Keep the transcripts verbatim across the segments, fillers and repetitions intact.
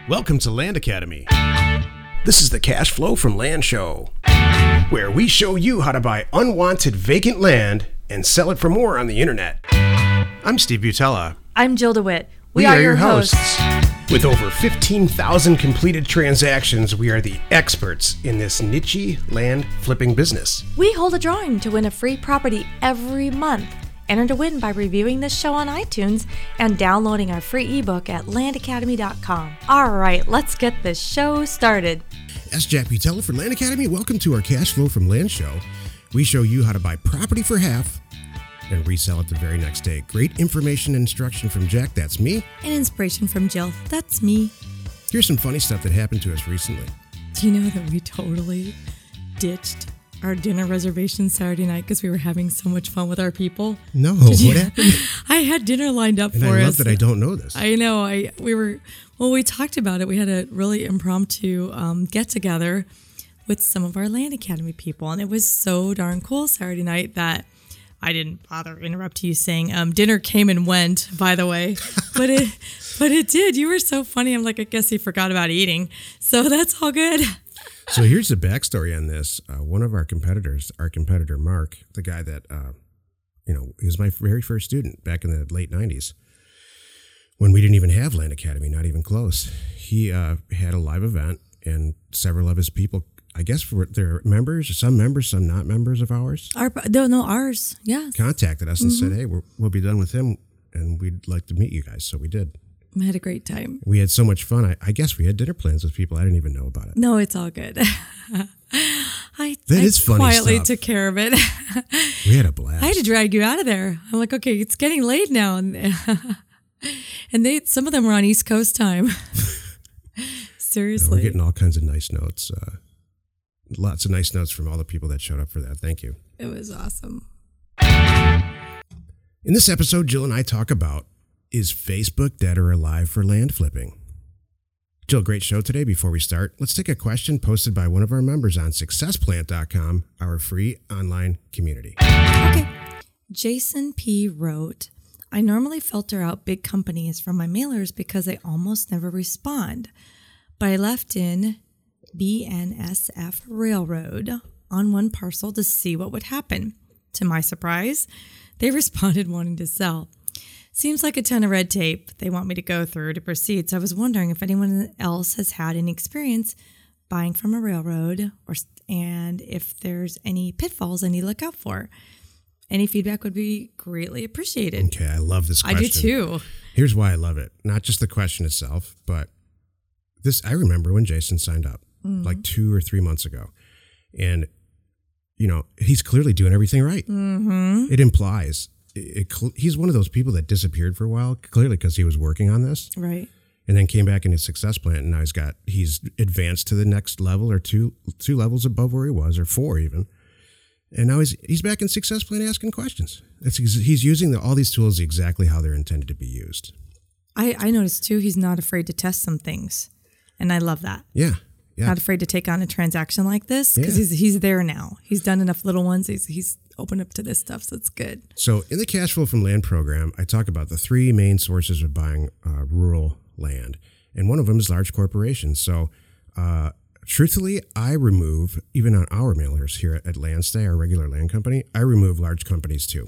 Welcome to Land Academy. This is the Cash Flow from Land Show, where we show you how to buy unwanted vacant land and sell it for more on the internet. I'm Steve Butella. I'm Jill DeWitt. We, we are, are your hosts. hosts. With over fifteen thousand completed transactions, we are the experts in this niche land flipping business. We hold a drawing to win a free property every month. Enter to win by reviewing this show on iTunes and downloading our free ebook at land academy dot com. All right, let's get this show started. That's Jack Butella for Land Academy. Welcome to our Cash Flow from Land show. We show you how to buy property for half and resell it the very next day. Great information and instruction from Jack, that's me. And inspiration from Jill, that's me. Here's some funny stuff that happened to us recently. Do you know that we totally ditched our dinner reservation Saturday night because we were having so much fun with our people? No, Did what you, happened? I had dinner lined up and for us. I love us. that I don't know this. I know. I we were well. We talked about it. We had a really impromptu um, get together with some of our Land Academy people, and it was so darn cool Saturday night that I didn't bother interrupt you saying um, dinner came and went. By the way, but it but it did. You were so funny. I'm like, I guess he forgot about eating, so that's all good. So here's the backstory on this. Uh, one of our competitors, our competitor Mark, the guy that, uh, you know, he was my very first student back in the late nineties, when we didn't even have Land Academy, not even close. He uh, had a live event, and several of his people, I guess for their members, some members, some not members of ours. Our, no, no, ours, yes. Contacted us and mm-hmm. said, hey, we're, we'll be done with him, and we'd like to meet you guys. So we did. I had a great time. We had so much fun. I, I guess we had dinner plans with people. I didn't even know about it. No, it's all good. I, that I is funny quietly stuff. took care of it. We had a blast. I had to drag you out of there. I'm like, okay, it's getting late now. And, and they, some of them were on East Coast time. Seriously. Uh, we're getting all kinds of nice notes. Uh, lots of nice notes from all the people that showed up for that. Thank you. It was awesome. In this episode, Jill and I talk about, is Facebook dead or alive for land flipping? Jill, great show today. Before we start, let's take a question posted by one of our members on success plant dot com, our free online community. Okay. Jason P. wrote, I normally filter out big companies from my mailers because they almost never respond, but I left in B N S F Railroad on one parcel to see what would happen. To my surprise, they responded wanting to sell. Seems like a ton of red tape they want me to go through to proceed, so I was wondering if anyone else has had any experience buying from a railroad, or and if there's any pitfalls I need to look out for. Any feedback would be greatly appreciated. Okay, I love this question. I do too. Here's why I love it. Not just the question itself, but this. I remember when Jason signed up, mm-hmm. like two or three months ago, and you know he's clearly doing everything right. Mm-hmm. It implies. It, it, he's one of those people that disappeared for a while, clearly because he was working on this. Right. And then came back in his success plan, and now he's got, he's advanced to the next level or two two levels above where he was, or four even. And now he's he's back in success plan asking questions. It's, he's using the, all these tools exactly how they're intended to be used. I, I noticed too, he's not afraid to test some things. And I love that. Yeah. Yeah. Not afraid to take on a transaction like this because yeah. he's he's there now. He's done enough little ones. He's he's opened up to this stuff, so it's good. So in the Cash Flow from Land program, I talk about the three main sources of buying uh, rural land, and one of them is large corporations. So uh, truthfully, I remove, even on our mailers here at Landstay, our regular land company, I remove large companies too.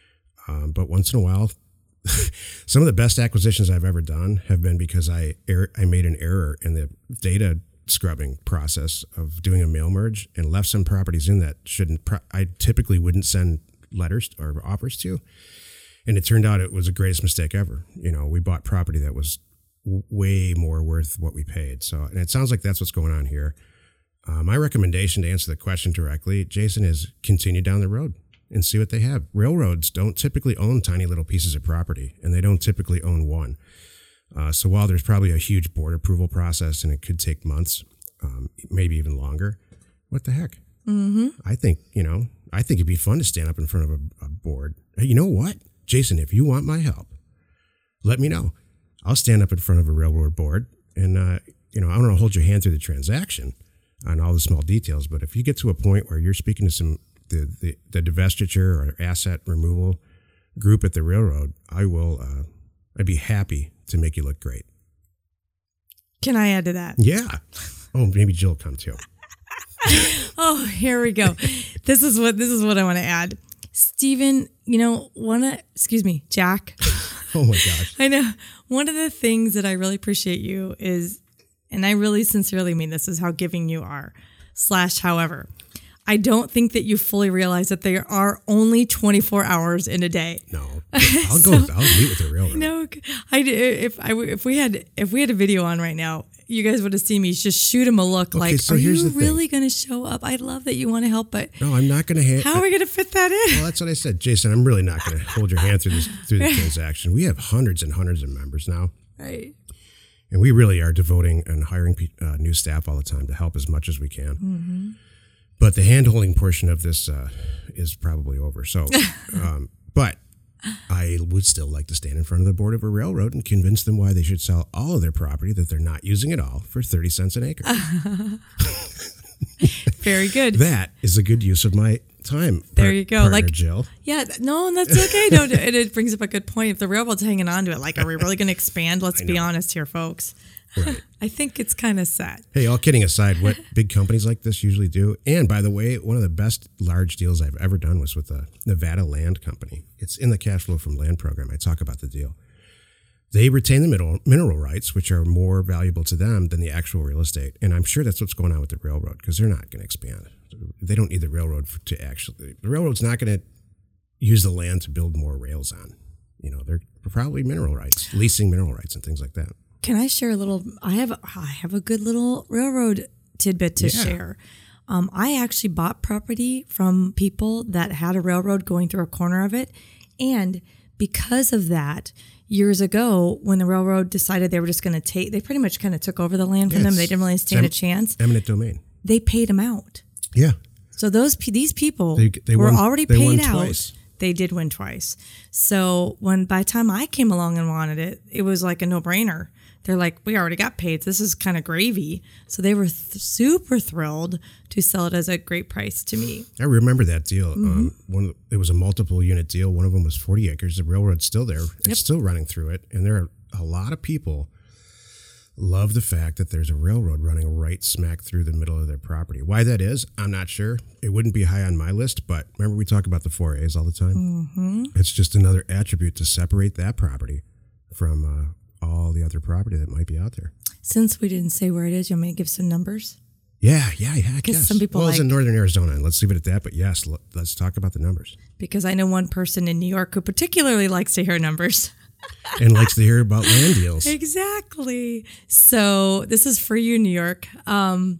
Um, but once in a while, some of the best acquisitions I've ever done have been because I er- I made an error in the data scrubbing process of doing a mail merge and left some properties in that shouldn't pro- I typically wouldn't send letters or offers to, and it turned out it was the greatest mistake ever. You know, we bought property that was w- way more worth what we paid. So, and it sounds like that's what's going on here. Uh, my recommendation to answer the question directly, Jason, is continue down the road and see what they have. Railroads don't typically own tiny little pieces of property, and they don't typically own one. Uh, so while there's probably a huge board approval process and it could take months, um, maybe even longer, what the heck? Mm-hmm. I think, you know, I think it'd be fun to stand up in front of a, a board. Hey, you know what? Jason, if you want my help, let me know. I'll stand up in front of a railroad board and, uh, you know, I don't want to hold your hand through the transaction on all the small details, but if you get to a point where you're speaking to some, the, the, the divestiture or asset removal group at the railroad, I will, uh, I'd be happy to make you look great. Can I add to that? Yeah. Oh, maybe Jill will come too. Oh, here we go. This is what this is what I want to add. Stephen, you know, one of excuse me, Jack. Oh my gosh. I know. One of the things that I really appreciate you is, and I really sincerely mean this, is how giving you are. Slash, however, I don't think that you fully realize that there are only twenty-four hours in a day. No, I'll go. So, I'll meet with the railroad. No, I if I if we had if we had a video on right now, you guys would have seen me just shoot him a look okay, like, so are you really going to show up? I love that you want to help, but no, I'm not going to. Ha- how are we going to fit that in? Well, that's what I said, Jason. I'm really not going to hold your hand through this through the transaction. We have hundreds and hundreds of members now, right? And we really are devoting and hiring uh, new staff all the time to help as much as we can. Mm-hmm. But the hand-holding portion of this uh, is probably over. So, um, but I would still like to stand in front of the board of a railroad and convince them why they should sell all of their property that they're not using at all for thirty cents an acre. Very good. That is a good use of my time. There par- you go. Partner, like Jill. Yeah, no, that's okay. No, it, it brings up a good point. If the railroad's hanging on to it, like, are we really going to expand? Let's be honest here, folks. Right. I think it's kind of sad. Hey, all kidding aside, what big companies like this usually do, and by the way, one of the best large deals I've ever done was with the Nevada Land Company. It's in the cash flow from land program. I talk about the deal. They retain the mineral, mineral rights, which are more valuable to them than the actual real estate. And I'm sure that's what's going on with the railroad, because they're not going to expand. They don't need the railroad for, to actually, the railroad's not going to use the land to build more rails on. You know, they're probably mineral rights, leasing mineral rights and things like that. Can I share a little? I have I have a good little railroad tidbit to yeah. share. Um, I actually bought property from people that had a railroad going through a corner of it, and because of that, years ago, when the railroad decided they were just going to take, they pretty much kind of took over the land from yes. them. They didn't really stand em- a chance. Eminent domain. They paid them out. Yeah. So those these people they, they were won, already they paid won out. Twice. They did win twice. So when by the time I came along and wanted it, it was like a no-brainer. They're like, we already got paid. This is kind of gravy. So they were th- super thrilled to sell it as a great price to me. I remember that deal. Mm-hmm. Um, one of the, it was a multiple unit deal. One of them was forty acres. The railroad's still there. It's yep. still running through it. And there are a lot of people love the fact that there's a railroad running right smack through the middle of their property. Why that is, I'm not sure. It wouldn't be high on my list, but remember we talk about the four A's all the time? Mm-hmm. It's just another attribute to separate that property from uh, all the other property that might be out there. Since we didn't say where it is, you want me to give some numbers? Yeah, yeah, yeah. Because some people well, like, it's in northern Arizona. Let's leave it at that. But yes, l- let's talk about the numbers. Because I know one person in New York who particularly likes to hear numbers. And likes to hear about land deals. Exactly. So this is for you, New York. Um,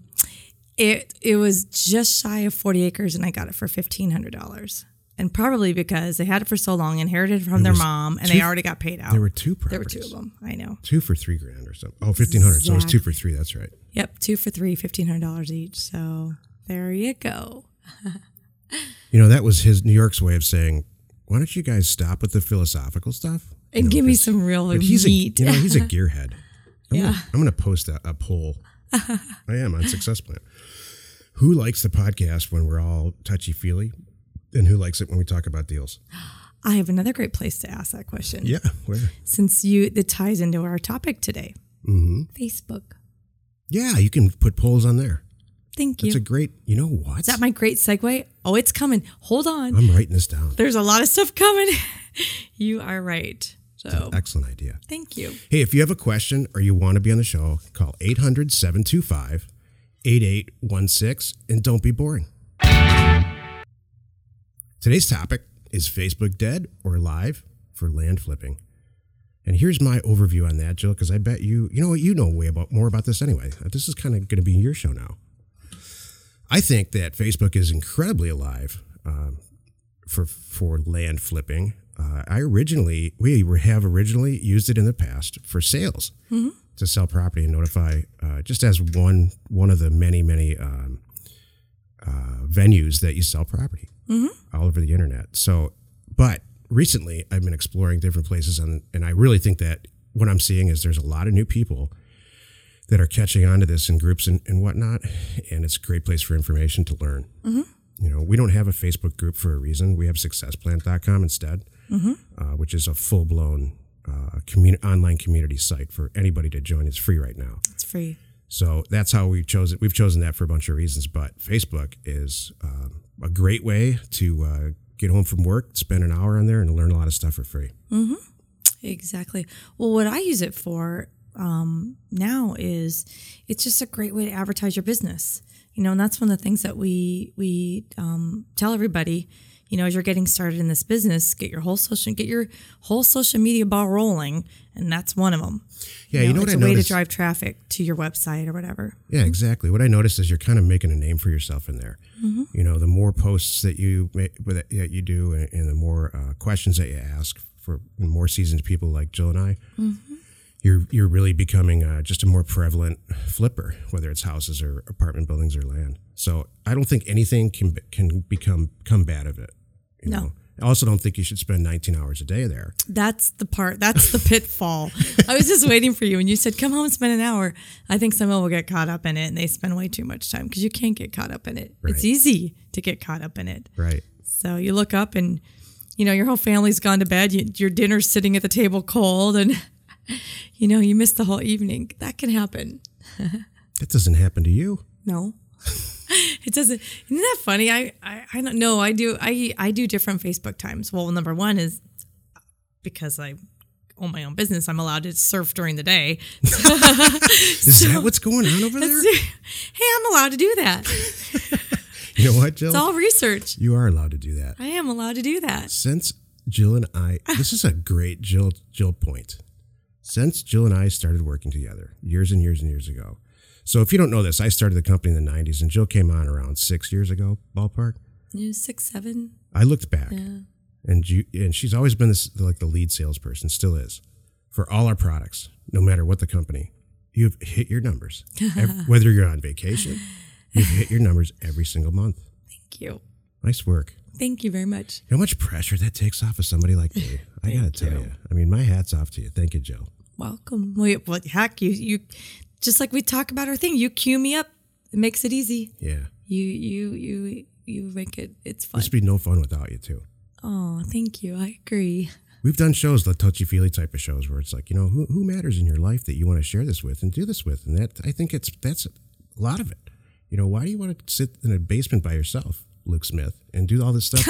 it it was just shy of forty acres, and I got it for fifteen hundred dollars. And probably because they had it for so long, inherited it from It their was mom, and two- they already got paid out. There were two There properties. were two of them. I know. Two for three grand or something. Oh, fifteen hundred. So it was two for Exactly. three. That's right. Yep, two for three, fifteen hundred dollars each. So there you go. You know, that was his New York's way of saying, why don't you guys stop with the philosophical stuff? And You know, give me 'cause- some real but he's meat. A, you know, he's a gearhead. I'm Yeah. Gonna, I'm going to post a, a poll. I am on Success Plan. Who likes the podcast when we're all touchy-feely? And who likes it when we talk about deals? I have another great place to ask that question. Yeah, where? Since you, that ties into our topic today. Mm-hmm. Facebook. Yeah, you can put polls on there. Thank you. That's a great, you know what? Is that my great segue? Oh, it's coming. Hold on. I'm writing this down. There's a lot of stuff coming. You are right. So Excellent idea. thank you. Hey, if you have a question or you want to be on the show, call eight hundred, seven two five, eight eight one six and don't be boring. Today's topic is Facebook dead or alive for land flipping. And here's my overview on that, Jill, because I bet you, you know what, you know way about more about this anyway. This is kind of going to be your show now. I think that Facebook is incredibly alive um, for for land flipping. Uh, I originally, we were, have originally used it in the past for sales, mm-hmm. to sell property and notify, uh, just as one one of the many, many um, uh, venues that you sell property, mm-hmm. all over the internet. So, but recently I've been exploring different places, and, and I really think that what I'm seeing is there's a lot of new people that are catching on to this in groups and, and whatnot, and it's a great place for information to learn. Mm-hmm. You know, we don't have a Facebook group for a reason. We have success plant dot com instead, mm-hmm. uh, which is a full-blown uh, community, online community site for anybody to join. It's free right now. It's free. So that's how we chose it. We've chosen that for a bunch of reasons, but Facebook is um, a great way to uh, get home from work, spend an hour on there, and learn a lot of stuff for free. Mm-hmm. Exactly. Well, what I use it for um, now is it's just a great way to advertise your business. You know, and that's one of the things that we we um, tell everybody. You know, as you're getting started in this business, get your whole social get your whole social media ball rolling, and that's one of them. Yeah, you know, you know it's what a I way noticed? to drive traffic to your website or whatever. Yeah, exactly. What I noticed is you're kind of making a name for yourself in there. Mm-hmm. You know, the more posts that you make, that you do, and, and the more uh, questions that you ask for more seasoned people like Jill and I, mm-hmm. you're you're really becoming uh, just a more prevalent flipper, whether it's houses or apartment buildings or land. So I don't think anything can can become come bad of it. You no. know? I also don't think you should spend nineteen hours a day there. That's the part. That's the pitfall. I was just waiting for you. When you said, come home and spend an hour, I think someone will get caught up in it and they spend way too much time because you can't get caught up in it. Right. It's easy to get caught up in it. Right. So you look up and, you know, your whole family's gone to bed. You, your dinner's sitting at the table cold and, you know, you missed the whole evening. That can happen. That doesn't happen to you. No. It doesn't. Isn't that funny? I, I, I don't know. I do. I, I do different Facebook times. Well, number one is because I own my own business. I'm allowed to surf during the day. Is so, that what's going on over there? Hey, I'm allowed to do that. You know what, Jill? It's all research. You are allowed to do that. I am allowed to do that. Since Jill and I, this is a great Jill Jill point. Since Jill and I started working together years and years and years ago. So if you don't know this, I started the company in the nineties, and Jill came on around six years ago, ballpark. Yeah, six, seven. I looked back, Yeah. and you, and she's always been this like the lead salesperson, still is, for all our products, no matter what the company. You've hit your numbers, every, whether you're on vacation. You've hit your numbers every single month. Thank you. Nice work. Thank you very much. How much pressure that takes off of somebody like me. I gotta tell you. you. I mean, my hat's off to you. Thank you, Jill. Welcome. Wait, what? Heck, you you. Just like we talk about our thing, you cue me up. It makes it easy. Yeah. You you you you make it. It's fun. This would be no fun without you too. Oh, thank you. I agree. We've done shows, the touchy-feely type of shows, where it's like, you know, who who matters in your life that you want to share this with and do this with, and that I think it's that's a lot of it. You know, why do you want to sit in a basement by yourself, Luke Smith, and do all this stuff?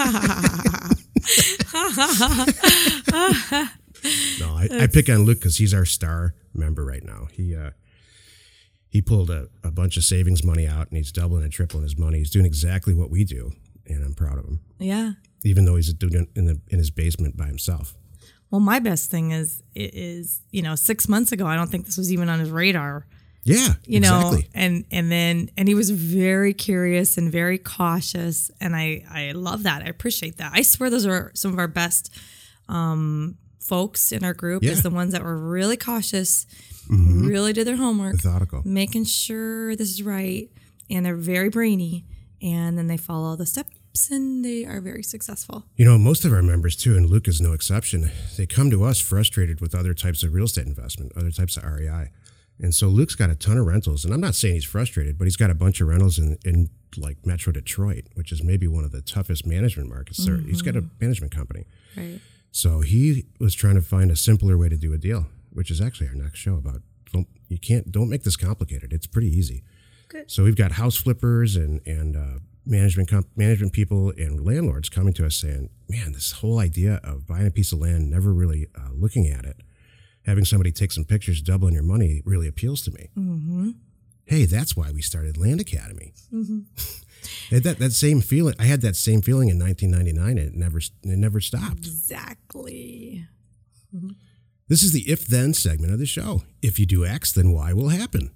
No, I, I pick on Luke because he's our star member right now. He uh, he pulled a, a bunch of savings money out, and he's doubling and tripling his money. He's doing exactly what we do, and I'm proud of him. Yeah. Even though he's doing it in the in his basement by himself. Well, my best thing is is you know six months ago, I don't think this was even on his radar. Yeah, you exactly. know, and and then and he was very curious and very cautious, and I I love that. I appreciate that. I swear those are some of our best um, folks in our group. Yeah. Is the ones that were really cautious, Mm-hmm. really did their homework, Methodical. making sure this is right, and they're very brainy, and then they follow the steps, and they are very successful. You know, most of our members too, and Luke is no exception, they come to us frustrated with other types of real estate investment, other types of R E I. And so Luke's got a ton of rentals, and I'm not saying he's frustrated, but he's got a bunch of rentals in, in like Metro Detroit, which is maybe one of the toughest management markets. Mm-hmm. He's got a management company. Right. So he was trying to find a simpler way to do a deal, which is actually our next show about, don't, you can't, don't make this complicated. It's pretty easy. Good. So we've got house flippers and, and uh, management comp- management people and landlords coming to us saying, man, this whole idea of buying a piece of land, never really uh, looking at it, having somebody take some pictures, doubling your money really appeals to me. Mm-hmm. Hey, that's why we started Land Academy. Mm-hmm. And that that same feeling, I had that same feeling in nineteen ninety-nine, and it never it never stopped. Exactly. Mm-hmm. This is the if-then segment of the show. If you do X, then Y will happen.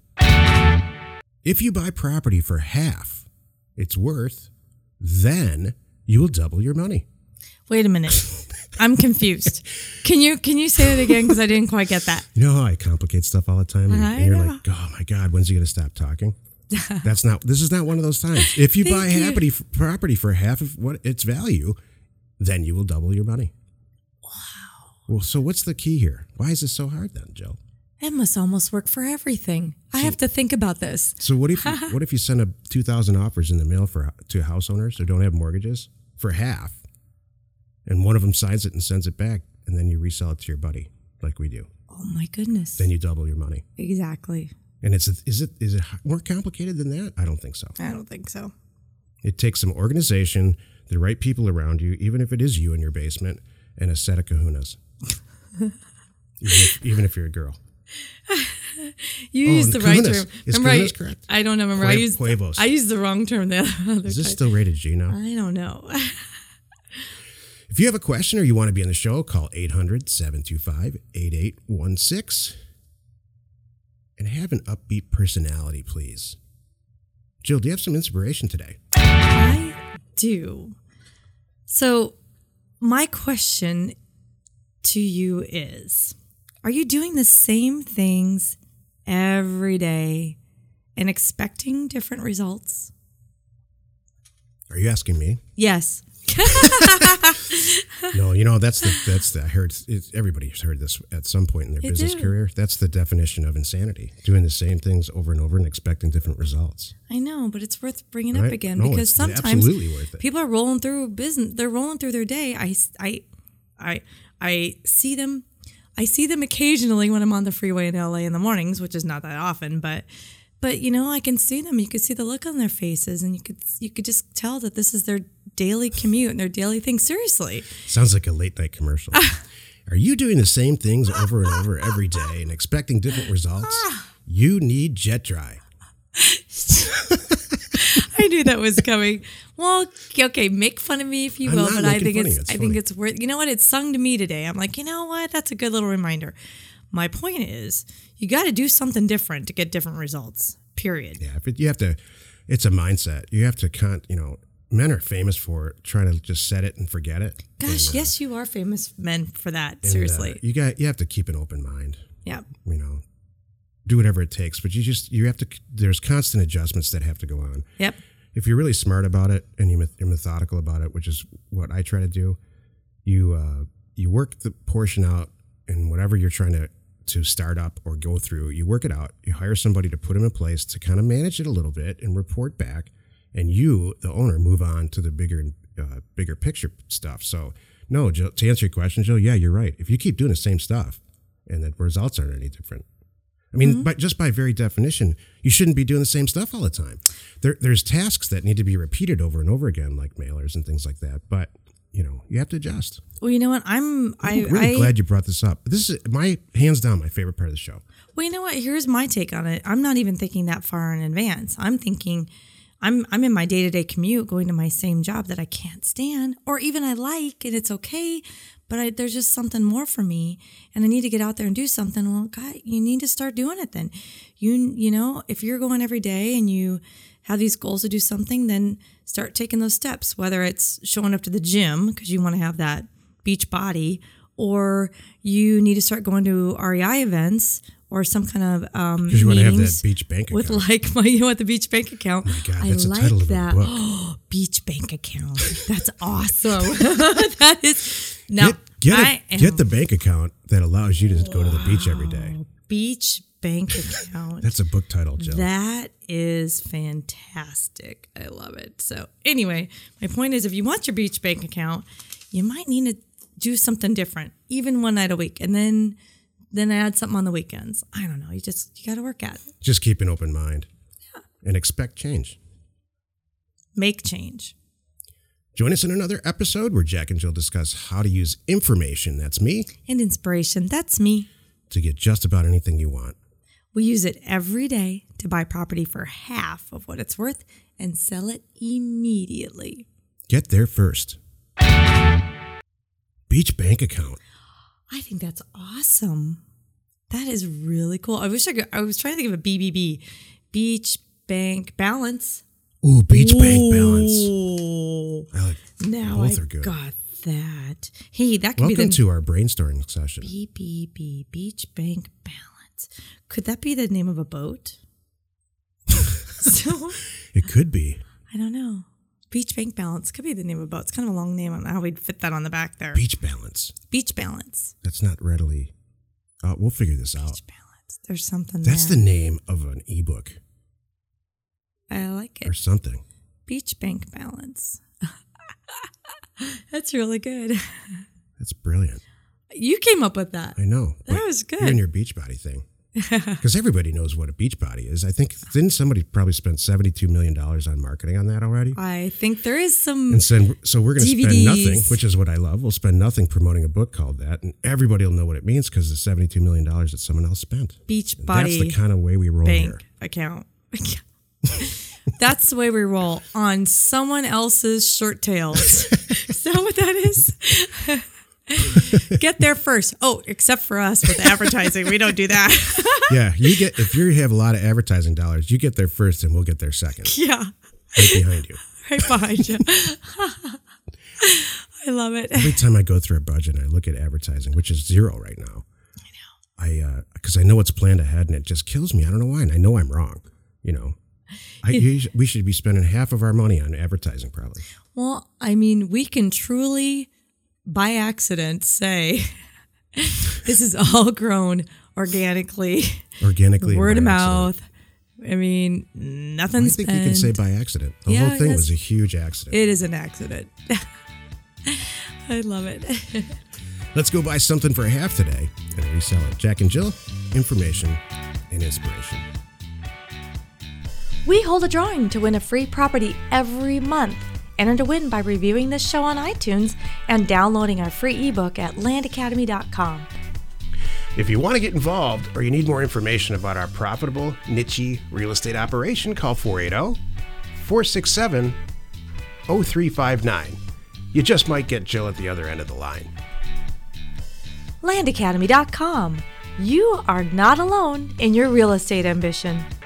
If you buy property for half its worth, then you will double your money. Wait a minute. I'm confused. Can you can you say that again? Because I didn't quite get that. You know how I complicate stuff all the time? And, I and you're know. like, oh my God, when's he going to stop talking? That's not, this is not one of those times. If you buy Thank happy property for half of what its value, then you will double your money. Wow. Well, so what's the key here? Why is this so hard then, Jill? It must almost work for everything. I have to think about this. So what if you, what if you send a two thousand offers in the mail for to house owners who don't have mortgages for half, and one of them signs it and sends it back? and then you resell it to your buddy, like we do. Oh my goodness. Then you double your money. Exactly. And it's is it is it more complicated than that? I don't think so. I don't think so. It takes some organization, the right people around you, even if it is you in your basement, and a set of kahunas. even, if, even if you're a girl. You oh, used the right kahunas. term. Is remember, kahunas I, correct? I don't know. Remember, I used Huevos. I used the wrong term the other Is this time. still rated G now? I don't know. If you have a question or you want to be on the show, call eight hundred, seven two five, eight eight one six. And have an upbeat personality, please. Jill, do you have some inspiration today? I do. So, my question to you is, are you doing the same things every day and expecting different results? Are you asking me? Yes. No, you know, that's the, that's the, I heard, it's, everybody's heard this at some point in their They business do. career. That's the definition of insanity, doing the same things over and over and expecting different results. I know, but it's worth bringing Right? up again No, because it's sometimes absolutely worth it. people are rolling through business. They're rolling through their day. I, I, I, I see them. I see them occasionally when I'm on the freeway in L A in the mornings, which is not that often, but, but you know, I can see them. You could see the look on their faces, and you could, you could just tell that this is their daily commute and their daily thing. Seriously. Sounds like a late night commercial. Are you doing the same things over and over every day and expecting different results? You need Jet Dry. I knew that was coming. Well, okay, make fun of me if you I'm will, not but I making think fun of it's, you. It's I funny. think it's worth. You know what? It's sung to me today. I'm like, you know what? That's a good little reminder. My point is, you got to do something different to get different results. Period. Yeah, if it, you have to, it's a mindset. You have to, con, you know, men are famous for trying to just set it and forget it. Gosh, And, uh, yes, you are famous men for that. and, uh, Seriously. you got, you have to keep an open mind. Yeah. You know, do whatever it takes, but you just, you have to, there's constant adjustments that have to go on. Yep. If you're really smart about it and you you're methodical about it, which is what I try to do, you uh, you work the portion out in whatever you're trying to, to start up or go through. You work it out. You hire somebody to put them in place to kind of manage it a little bit and report back. And you, the owner, move on to the bigger uh, bigger picture stuff. So, no, Jill, to answer your question, Jill, yeah, you're right. If you keep doing the same stuff and the results aren't any different, I mean, mm-hmm. but just by very definition, you shouldn't be doing the same stuff all the time. There, there's tasks that need to be repeated over and over again, like mailers and things like that. But you know, you have to adjust. Well, you know what? I'm. I'm I, really I, glad you brought this up. This is my hands down my favorite part of the show. Well, you know what? Here's my take on it. I'm not even thinking that far in advance. I'm thinking, I'm I'm in my day to day commute, going to my same job that I can't stand, or even I like, and it's okay. But I, there's just something more for me, and I need to get out there and do something. Well, God, you need to start doing it then. You you know, if you're going every day and you have these goals to do something, then start taking those steps, whether it's showing up to the gym because you want to have that beach body, or you need to start going to R E I events or some kind of um because you want to have that beach bank account. With like my, you want the beach bank account. Oh my God, that's I the like title of that. a book. Oh, beach bank account. That's awesome. That is now Get, get, a- I am, get the bank account that allows you to go to the beach every day. beach bank account. That's a book title, Jill. That is fantastic. I love it. So anyway, my point is, if you want your beach bank account, you might need to do something different, even one night a week, and then then add something on the weekends. I don't know. You just you got to work at it. Just keep an open mind and expect change. Make change. Join us in another episode where Jack and Jill discuss how to use information, that's me, And inspiration, that's me. to get just about anything you want. We use it every day to buy property for half of what it's worth and sell it immediately. Get there first. Beach bank account. I think that's awesome. That is really cool. I wish I could. I was trying to think of a B B B, beach bank balance. Ooh, beach bank balance. Ooh. I like, Now both I are good. got that. Hey, that could Welcome be the to our brainstorming session. B B B, beach bank balance. Could that be the name of a boat? So It could be. I don't know. Beach bank balance could be the name of a boat. It's kind of a long name. I don't know how we'd fit that on the back there. Beach balance. Beach balance. That's not readily. Uh, we'll figure this out. Beach balance. There's something That's there. the name of an ebook I like or it. something. Beach bank balance. That's really good. That's brilliant. You came up with that. I know. That was good. You and your Beachbody thing. Because everybody knows what a Beachbody is. I think, didn't somebody probably spend seventy-two million dollars on marketing on that already? I think there is some. And so, so we're going to D V spend Ds. nothing, which is what I love. We'll spend nothing promoting a book called that. And everybody will know what it means because the seventy-two million dollars that someone else spent. Beachbody. That's the kind of way we roll bank here. account. That's the way we roll on someone else's short tails. Is that what that is? Get there first. Oh, except for us with advertising. We don't do that. Yeah, you get if you have a lot of advertising dollars, you get there first and we'll get there second. Yeah. Right behind you. Right behind you. I love it. Every time I go through a budget and I look at advertising, which is zero right now. I know. I because uh, I know what's planned ahead and it just kills me. I don't know why. And I know I'm wrong. You know. I, you, we should be spending half of our money on advertising probably. Well, I mean, we can truly by accident say this is all grown organically, organically, word of by mouth. accident. I mean, nothing's. I think spent. you can say by accident. The Yeah, whole thing yes. was a huge accident. It is an accident. I love it. Let's go buy something for half today and resell it. Jack and Jill, information and inspiration. We hold a drawing to win a free property every month. Enter to win by reviewing this show on iTunes and downloading our free ebook at land academy dot com. If you want to get involved or you need more information about our profitable, niche real estate operation, call four eight zero, four six seven, zero three five nine. You just might get Jill at the other end of the line. land academy dot com. You are not alone in your real estate ambition.